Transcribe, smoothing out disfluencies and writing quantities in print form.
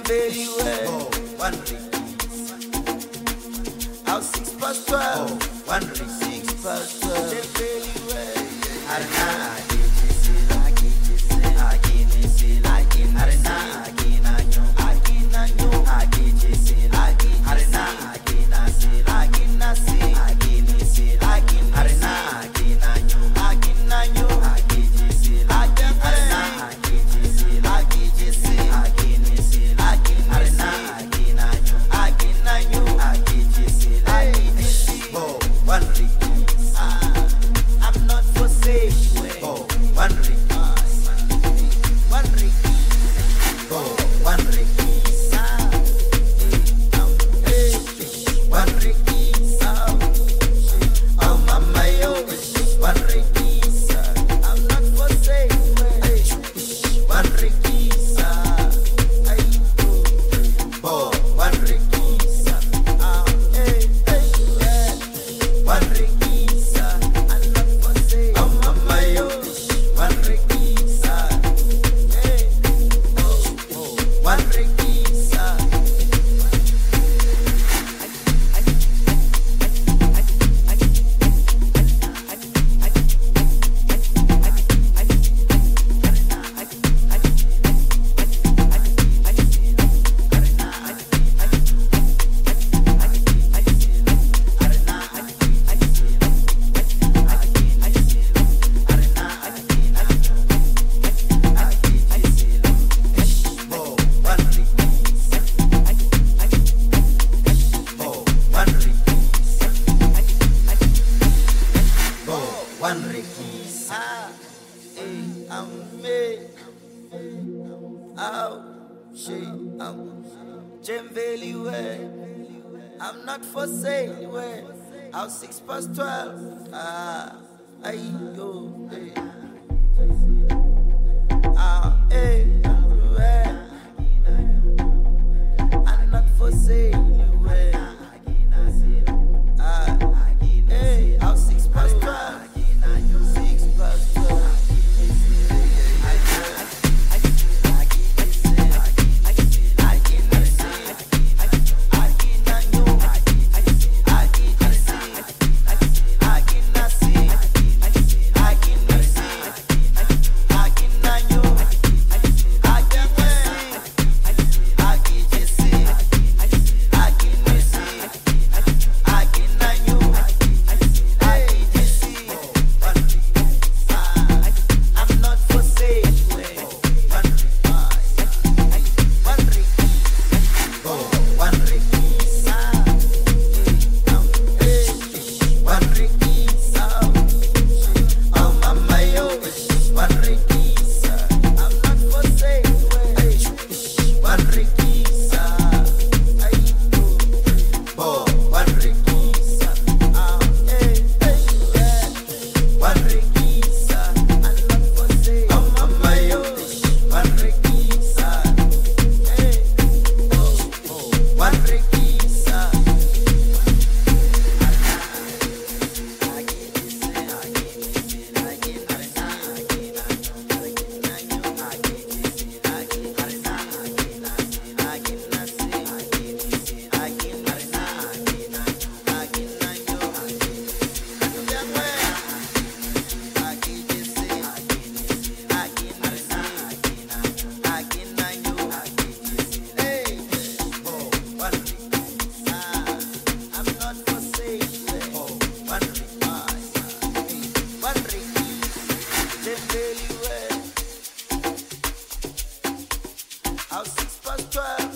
very well. Oh, one ring. Out 6 past 12. Oh, one ring. 6 past 12. They very well. Arna, I'm not for sale. oh, one ring. One ring. Oh, one ring. One ring. Oh, mama, yo, one ring. I'm not for sale. One ring. Oh, one ring. One ring. I'm not for sale. Oh, mama, yo, one ring. One ring. One Ricky. I'm me. Oh, she, Jim Valley way. I'm not for sale way. Out 6 past 12. Yo, hey. Hey, I'm not for sale way. Hey, out 6 past 12. 6 past 12. Out 6 past 12.